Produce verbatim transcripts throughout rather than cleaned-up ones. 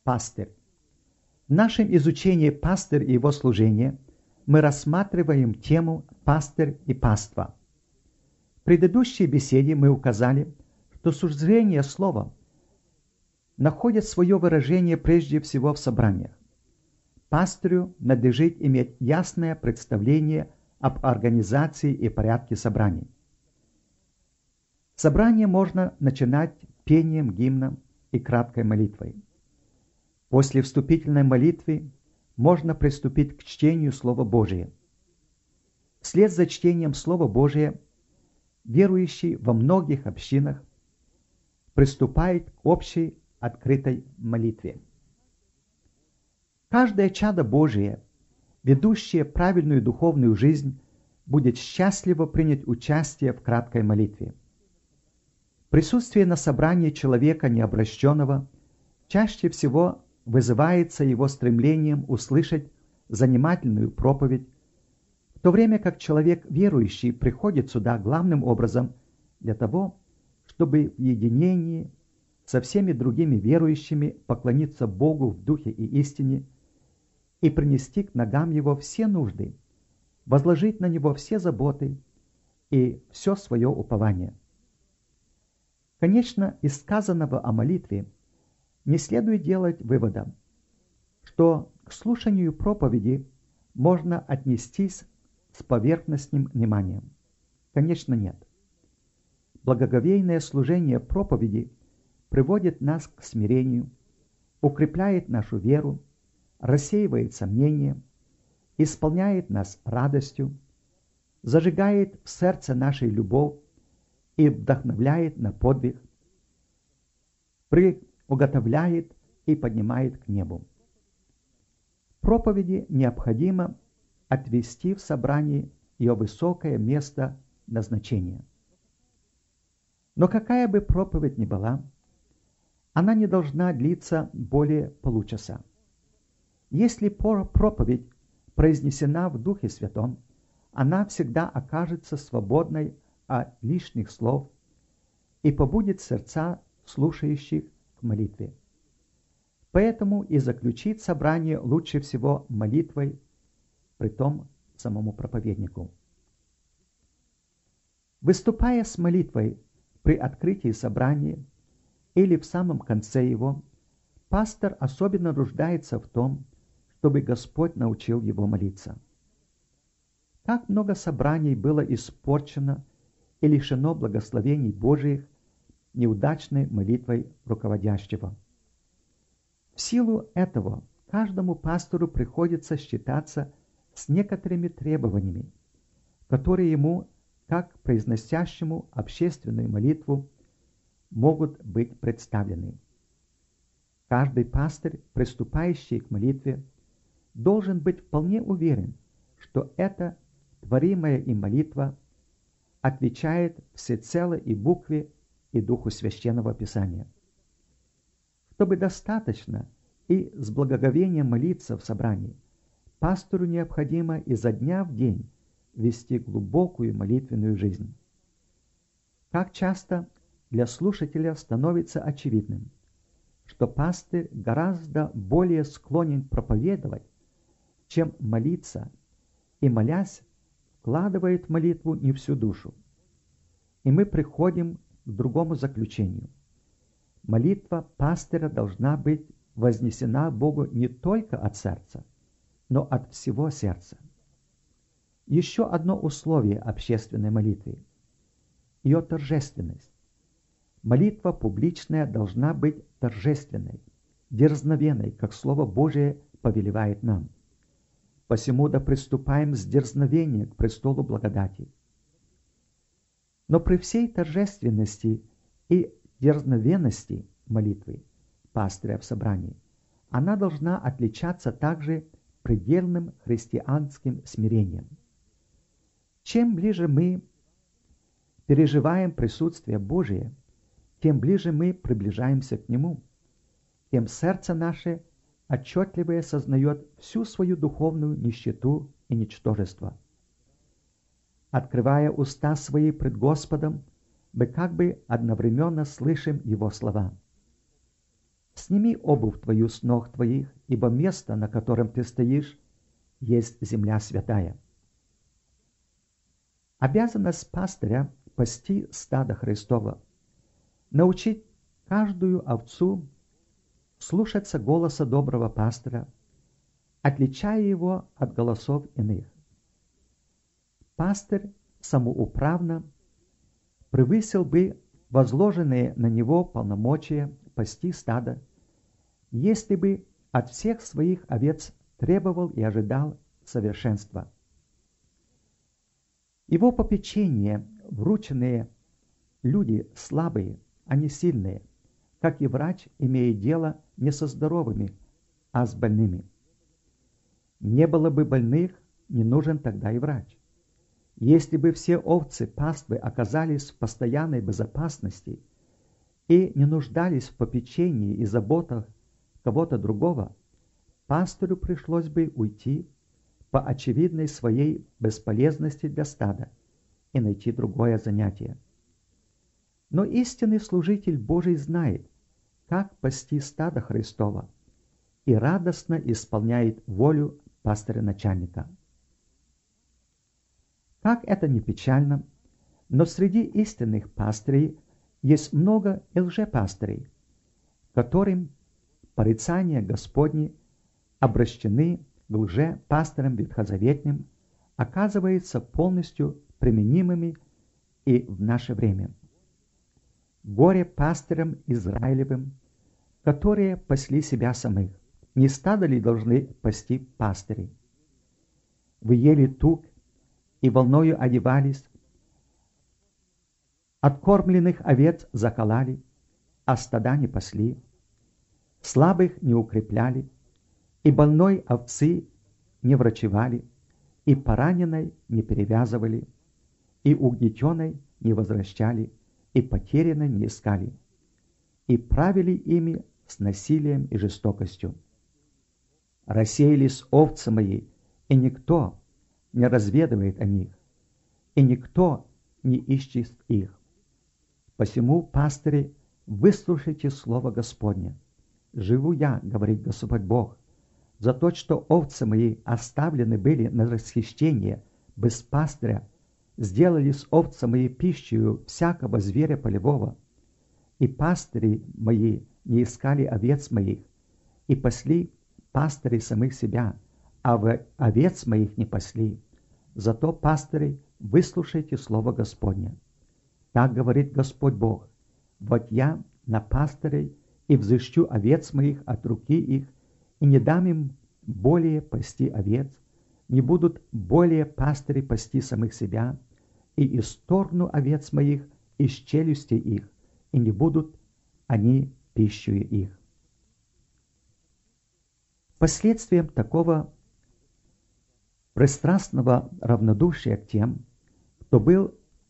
Пастырь. В нашем изучении «Пастырь и его служение» мы рассматриваем тему «Пастырь и паства». В предыдущей беседе мы указали, что служение словом находит свое выражение прежде всего в собраниях. Пастырю надлежит иметь ясное представление об организации и порядке собраний. Собрание можно начинать пением гимна и краткой молитвой. После вступительной молитвы можно приступить к чтению Слова Божия. Вслед за чтением Слова Божия верующий во многих общинах приступает к общей открытой молитве. Каждое чадо Божие, ведущее правильную духовную жизнь, будет счастливо принять участие в краткой молитве. Присутствие на собрании человека необращенного чаще всего вызывается его стремлением услышать занимательную проповедь, в то время как человек верующий приходит сюда главным образом для того, чтобы в единении со всеми другими верующими поклониться Богу в духе и истине и принести к ногам Его все нужды, возложить на Него все заботы и все свое упование. Конечно, из сказанного о молитве не следует делать вывода, что к слушанию проповеди можно отнестись с поверхностным вниманием. Конечно, нет. Благоговейное служение проповеди приводит нас к смирению, укрепляет нашу веру, рассеивает сомнения, исполняет нас радостью, зажигает в сердце нашей любовь и вдохновляет на подвиг, приуготовляет и поднимает к небу. Проповеди необходимо отвести в собрании ее высокое место назначения. Но какая бы проповедь ни была, она не должна длиться более получаса. Если проповедь произнесена в Духе Святом, она всегда окажется свободной от лишних слов и побудит сердца слушающих к молитве. Поэтому и заключить собрание лучше всего молитвой, притом самому проповеднику. Выступая с молитвой при открытии собрания или в самом конце его, пастор особенно нуждается в том, чтобы Господь научил его молиться. Как много собраний было испорчено и лишено благословений Божиих неудачной молитвой руководящего. В силу этого каждому пастору приходится считаться с некоторыми требованиями, которые ему, как произносящему общественную молитву, могут быть представлены. Каждый пастырь, приступающий к молитве, должен быть вполне уверен, что эта творимая им молитва отвечает всецело и букве, и духу Священного Писания. Чтобы достаточно и с благоговением молиться в собрании, пастору необходимо изо дня в день вести глубокую молитвенную жизнь. Как часто для слушателя становится очевидным, что пастырь гораздо более склонен проповедовать, чем молиться, и, молясь, вкладывает в молитву не всю душу. И мы приходим к другому заключению. Молитва пастыря должна быть вознесена Богу не только от сердца, но от всего сердца. Еще одно условие общественной молитвы – ее торжественность. Молитва публичная должна быть торжественной, дерзновенной, как Слово Божие повелевает нам. Посему да приступаем с дерзновения к престолу благодати. Но при всей торжественности и дерзновенности молитвы пастыря в собрании, она должна отличаться также предельным христианским смирением. Чем ближе мы переживаем присутствие Божие, тем ближе мы приближаемся к Нему, тем сердце наше отчетливее сознает всю свою духовную нищету и ничтожество. Открывая уста свои пред Господом, мы как бы одновременно слышим Его слова. Сними обувь твою с ног твоих, ибо место, на котором ты стоишь, есть земля святая. Обязанность пастыря – пасти стадо Христова, научить каждую овцу слушаться голоса доброго пастыря, отличая его от голосов иных. Пастырь самоуправно превысил бы возложенные на него полномочия пасти стадо, если бы от всех своих овец требовал и ожидал совершенства. Его попечение, врученные люди слабые, а не сильные, как и врач, имеет дело не со здоровыми, а с больными. Не было бы больных, не нужен тогда и врач. Если бы все овцы паствы оказались в постоянной безопасности и не нуждались в попечении и заботах кого-то другого, пастырю пришлось бы уйти по очевидной своей бесполезности для стада и найти другое занятие. Но истинный служитель Божий знает, как пасти стадо Христова, и радостно исполняет волю пастыря-начальника. Как это ни печально, но среди истинных пастырей есть много и лжепастырей, которым порицания Господни обращены к лжепастырям ветхозаветным, оказываются полностью применимыми и в наше время. Горе пастырям Израилевым, которые пасли себя самих. Не стадо ли должны пасти пастыри? Вы ели тук и волною одевались, откормленных овец закололи, а стада не пасли, слабых не укрепляли, и больной овцы не врачевали, и пораненной не перевязывали, и угнетенной не возвращали, и потерянной не искали, и правили ими с насилием и жестокостью. Рассеялись овцы мои, и никто не разведывает о них, и никто не ищет их. Посему, пастыри, выслушайте слово Господне. Живу я, говорит Господь Бог, за то, что овцы мои оставлены были на расхищение без пастыря, сделались овцы мои пищею всякого зверя полевого, и пастыри мои не искали овец моих, и пасли пастыри самих себя, а в овец моих не пасли. Зато, пастыри, выслушайте слово Господне. Так говорит Господь Бог: вот я на пастырей и взыщу овец моих от руки их, и не дам им более пасти овец, не будут более пастыри пасти самих себя, и исторгну овец моих из челюсти их, и не будут они пищею их. Последствием такого пристрастного равнодушия к тем, кто был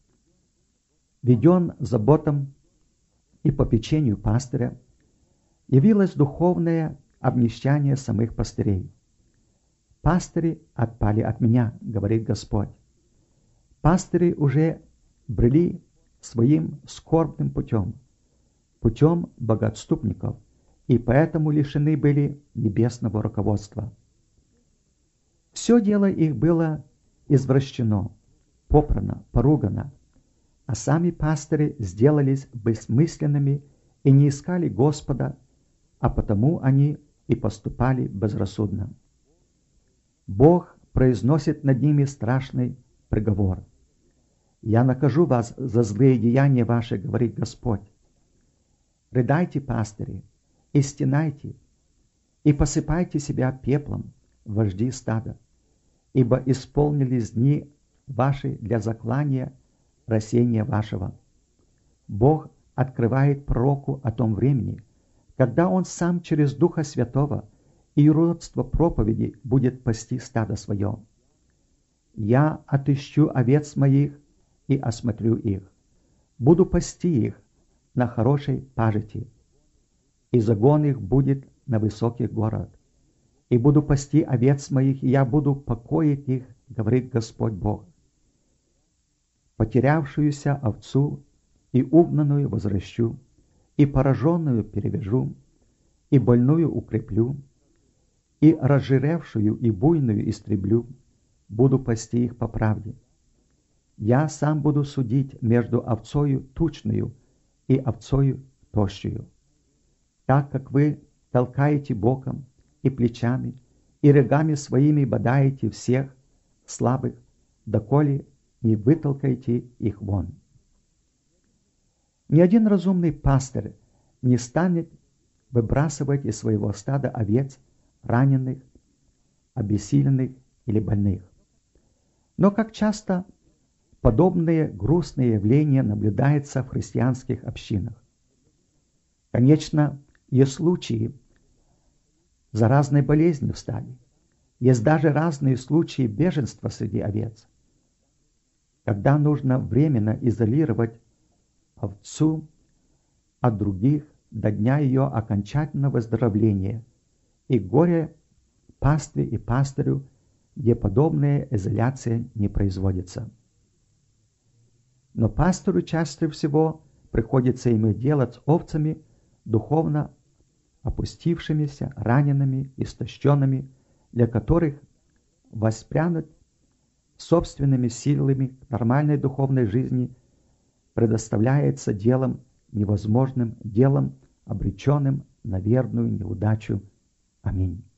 веден заботам и попечению пастыря, явилось духовное обнищание самых пастырей. Пастыри отпали от меня, говорит Господь. Пастыри уже брели своим скорбным путем, путем богоотступников, и поэтому лишены были небесного руководства. Все дело их было извращено, попрано, поругано, а сами пастыри сделались бессмысленными и не искали Господа, а потому они и поступали безрассудно. Бог произносит над ними страшный приговор. «Я накажу вас за злые деяния ваши, говорит Господь. Рыдайте, пастыри, и стенайте, и посыпайте себя пеплом, вожди стада, ибо исполнились дни ваши для заклания рассеяния вашего». Бог открывает пророку о том времени, когда он сам через Духа Святого и уродство проповеди будет пасти стадо свое. «Я отыщу овец моих и осмотрю их, буду пасти их на хорошей пажити, и загон их будет на высоких горах, и буду пасти овец моих, и я буду покоить их, говорит Господь Бог. Потерявшуюся овцу и угнанную возвращу, и пораженную перевяжу, и больную укреплю, и разжиревшую и буйную истреблю, буду пасти их по правде. Я сам буду судить между овцою тучную и овцою тощую. Так как вы толкаете боком и плечами, и рогами своими бодаете всех слабых, доколе не вытолкаете их вон. Ни один разумный пастырь не станет выбрасывать из своего стада овец раненых, обессиленных или больных. Но как часто подобные грустные явления наблюдаются в христианских общинах. Конечно, есть случаи заразной болезни в стаде. Есть даже разные случаи беженства среди овец, когда нужно временно изолировать овцу от других до дня ее окончательного выздоровления, и горе пастве и пастырю, где подобная изоляция не производится. Но пастору чаще всего приходится иметь дело с овцами, духовно опустившимися, ранеными, истощенными, для которых воспрянуть собственными силами к нормальной духовной жизни предоставляется делом невозможным, делом, обреченным на верную неудачу. Аминь.